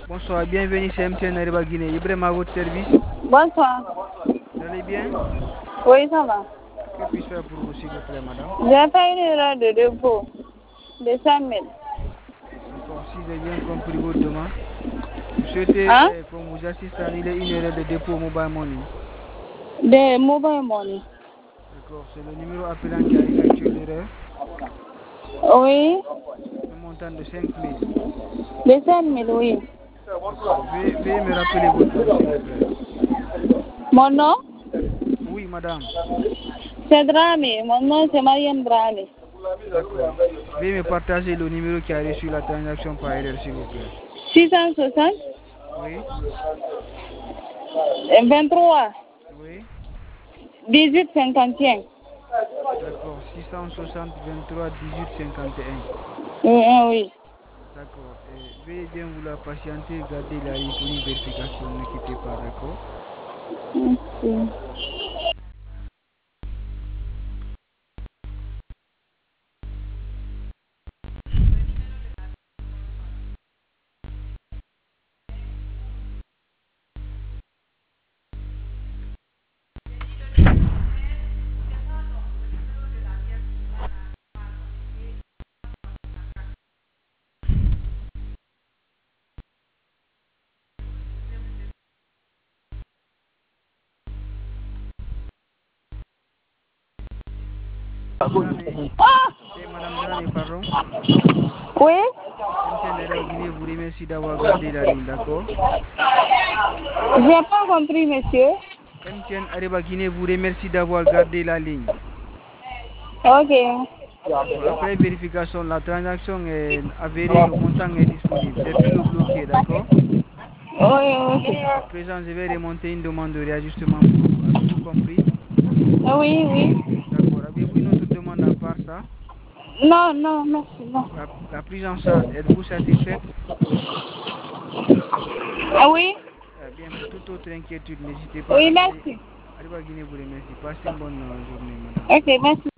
Bonsoir, bienvenue chez MTN Ariba Guinée. Ibrahim à votre service. Bonsoir. Vous allez bien? Oui, ça va. Que puis-je faire pour vous, s'il vous plaît, madame? J'ai fait une erreur de dépôt de 5 000. D'accord, si j'ai bien compris votre demande, vous souhaitez Hein? qu'on vous assiste à annuler une erreur de dépôt mobile money. De mobile money. D'accord, c'est le numéro appelant qui a effectué l'erreur. Oui. Un montant de 5 000. De 5 000, oui. D'accord, veuillez me rappeler votre nom, s'il vous plaît. Mon nom? Oui, madame. C'est Drami. Mon nom, c'est Mariam Drami. D'accord. Veuillez me partager le numéro qui a reçu la transaction par erreur, s'il vous plaît. 660 Oui, 23 oui. 18 51. D'accord, 660 23 18 51. Oui, oui. D'accord. Veuillez bien vouloir patienter, garder la ligne pour une vérification. Ne quittez pas, d'accord? Oui. Dramé. C'est Madame Dramé, pardon. Oui? MTN Ariba Guinée vous remercie d'avoir gardé la ligne, d'accord? J'ai pas compris, monsieur. MTN Ariba Guinée vous remercie d'avoir gardé la ligne. Ok. D'accord. Après vérification, la transaction est avérée, le montant est disponible. J'ai pu le bloquer, d'accord? Oui, ok. À présent, je vais remonter une demande de réajustement pour vous. Avez-vous compris? Oui, oui. D'accord. Avez-vous une autre demande à part ça? Non, non, merci. Non. La prise en charge, êtes-vous satisfaite? Ah oui? Bien, pour toute autre inquiétude, n'hésitez pas à Oui, rappeler. merci. Arriba Guinée vous remercie. Passez une bonne journée, madame. Ok, merci.